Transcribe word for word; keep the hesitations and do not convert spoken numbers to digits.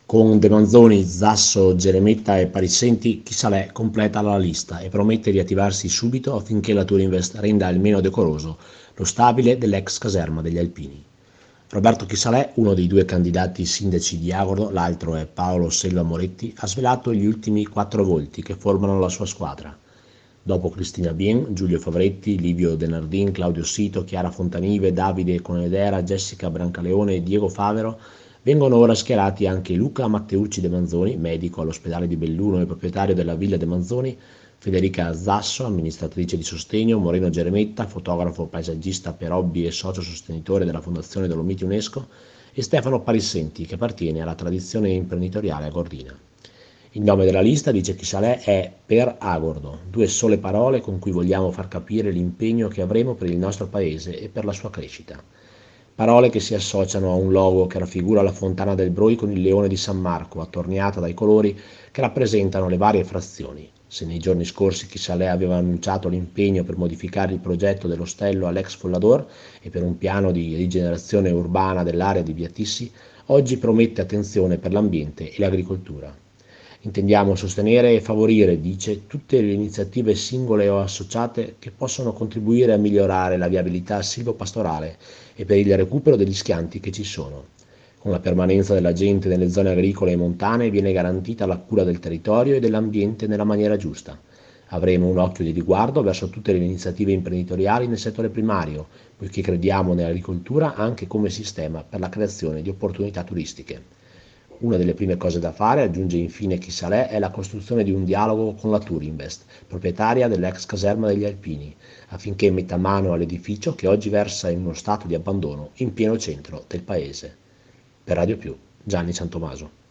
Con De Manzoni, Zasso, Geremetta e Parisenti, chi Salè completa la lista e promette di attivarsi subito affinché la Tourinvest renda almeno decoroso lo stabile dell'ex caserma degli Alpini. Roberto Chisalè, uno dei due candidati sindaci di Agordo, l'altro è Paolo Selva Moretti, ha svelato gli ultimi quattro volti che formano la sua squadra. Dopo Cristina Bien, Giulio Favretti, Livio Denardin, Claudio Sito, Chiara Fontanive, Davide Conedera, Jessica Brancaleone e Diego Favero, vengono ora schierati anche Luca Matteucci De Manzoni, medico all'ospedale di Belluno e proprietario della Villa De Manzoni, Federica Zasso, amministratrice di sostegno, Moreno Geremetta, fotografo paesaggista per hobby e socio sostenitore della Fondazione Dolomiti UNESCO, e Stefano Parissenti, che appartiene alla tradizione imprenditoriale agordina. Il nome della lista, dice chi Salè, è Per Agordo, due sole parole con cui vogliamo far capire l'impegno che avremo per il nostro paese e per la sua crescita. Parole che si associano a un logo che raffigura la fontana del Broi con il leone di San Marco, attorniata dai colori che rappresentano le varie frazioni. Se nei giorni scorsi chi Salè aveva annunciato l'impegno per modificare il progetto dell'ostello all'ex Follador e per un piano di rigenerazione urbana dell'area di Via Tissi, oggi promette attenzione per l'ambiente e l'agricoltura. Intendiamo sostenere e favorire, dice, tutte le iniziative singole o associate che possono contribuire a migliorare la viabilità silvopastorale e per il recupero degli schianti che ci sono. Con la permanenza della gente nelle zone agricole e montane viene garantita la cura del territorio e dell'ambiente nella maniera giusta. Avremo un occhio di riguardo verso tutte le iniziative imprenditoriali nel settore primario, poiché crediamo nell'agricoltura anche come sistema per la creazione di opportunità turistiche. Una delle prime cose da fare, aggiunge infine chi Salè, è la costruzione di un dialogo con la Tourinvest, proprietaria dell'ex caserma degli Alpini, affinché metta mano all'edificio che oggi versa in uno stato di abbandono in pieno centro del paese. Per Radio Più, Gianni Santomaso.